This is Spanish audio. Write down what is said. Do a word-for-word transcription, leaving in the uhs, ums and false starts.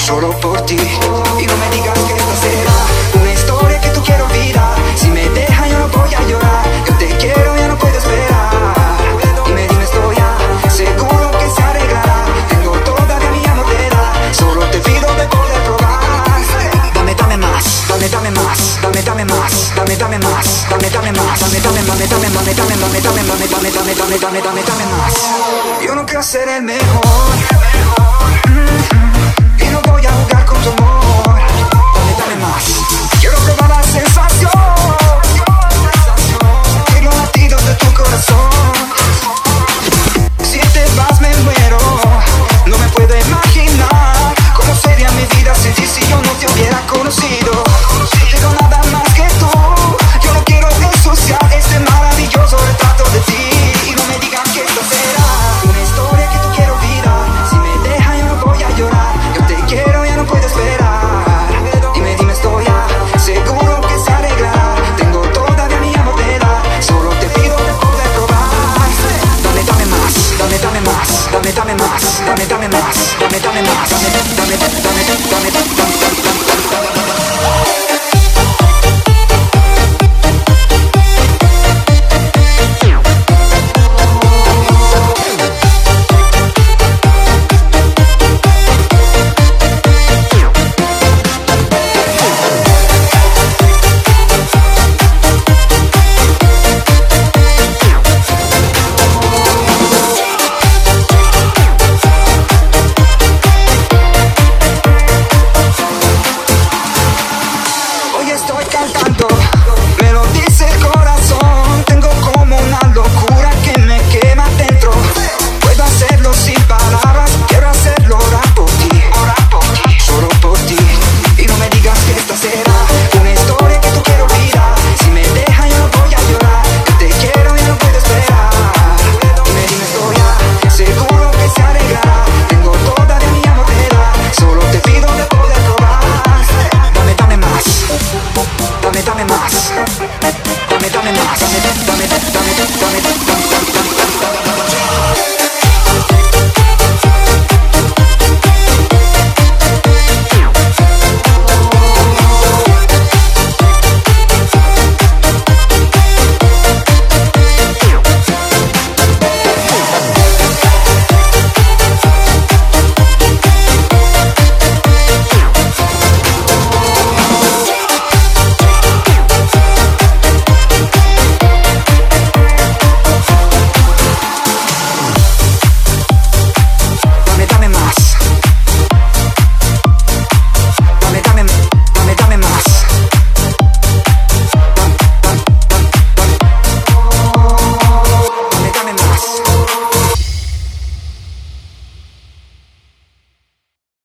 solo por ti. Y no me digas que esta será una historia que tú quieres olvidar. Si me dejas yo no voy a llorar, yo te quiero, ya no puedo esperar. Dime, dime, estoy ya seguro que se arreglará. Tengo todavía mi amor de dar, solo te pido de poder probar. Dame, dame más, dame, dame más, dame, dame más, dame, dame más, dame, dame más, dame, dame, dame, dame, dame, dame, dame, dame, dame, dame, dame, dame, dame, dame, dame más. Yo no quiero ser el mejor, mm-hmm, y no voy a jugar con tu amor. Dame, dame más, quiero probar la sensación, sentir los latidos de tu corazón. Si te vas me muero, no me puedo imaginar cómo sería mi vida sin ti si yo no te hubiera conocido. No tengo nada más que tú, yo no quiero ensuciar este maravilloso retrato de ti. Y no me digas que esto será una historia que tú quieres olvidar. Si me dejas yo no voy a llorar, yo te quiero, ya no puedo esperar. Dime, dime, estoy ya seguro que se arreglará. Tengo todavía mi amor de dar, solo te pido de poder probar. Dame, dame más, dame, dame más, dame, dame más, dame, dame más, dame, dame más, dame, dame, dame, dame, dame, dame, dame, dame, dame, dame.